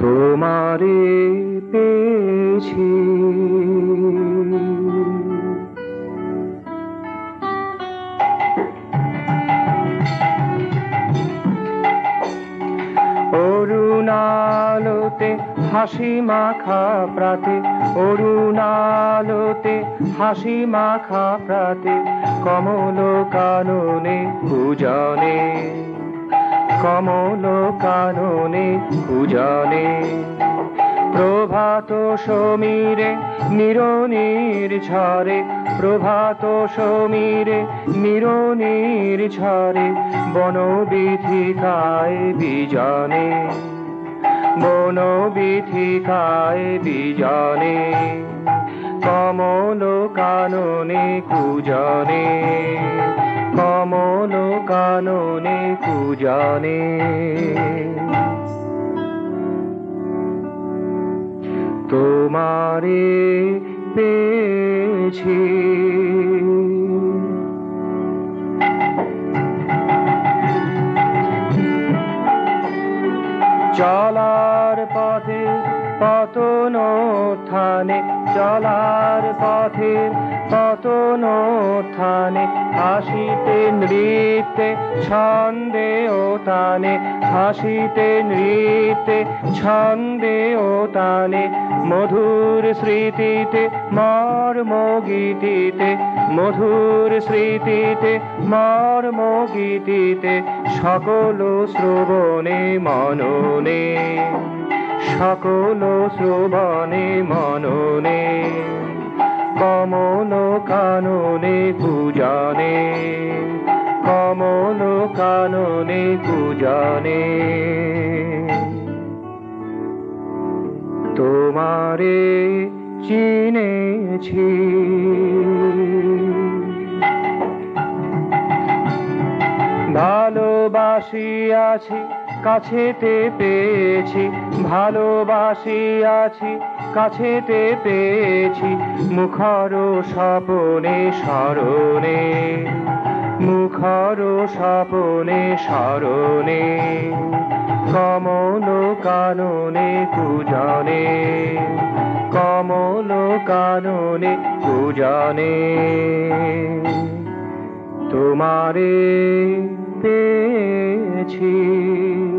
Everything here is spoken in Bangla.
তোমারে পেয়েছি। অরুণালোতে হাসি মাখা প্রাতে, অরুণালোতে হাসি মাখা প্রাতে, কমল কাননে পূজনে, কমল কাননে পূজনে। প্রভাত সমীরে নিরনির ঝরে, প্রভাত সমীরে নিরনির ঝরে, বনবিথিকায় বিজনে, বনবিথিকায় বিজনে, কমল কাননে পূজনে, কমল কাননে পূজনে। তোমারে পেয়েছি। চলার পথে পতনোত্থানে, চলার পথে পতনোত্থানে, হাসিতে নৃত্যে ছন্দে ও তানে, হাসিতে নৃত্যে ছন্দে ও তানে, মধুর স্মৃতিতে মর্ম গীতিতে, মধুর স্মৃতিতে মর্ম গীতিতে, সকল শ্রবণে মননে, সকল শ্রবণে মননে, কমল কাননে পূজনে, কমল কাননে পূজনে। তোমারে চিনেছি। ভালোবাসিয়াছি কাছেতে পেয়েছি, ভালোবাসিয়াছি কাছেতে পেয়েছি, মুখর স্বপনে স্মরণে, মুখর স্বপনে স্মরণে, কমল কাননে পূজনে, কমল কাননে পূজনে। তোমারে পেয়েছি।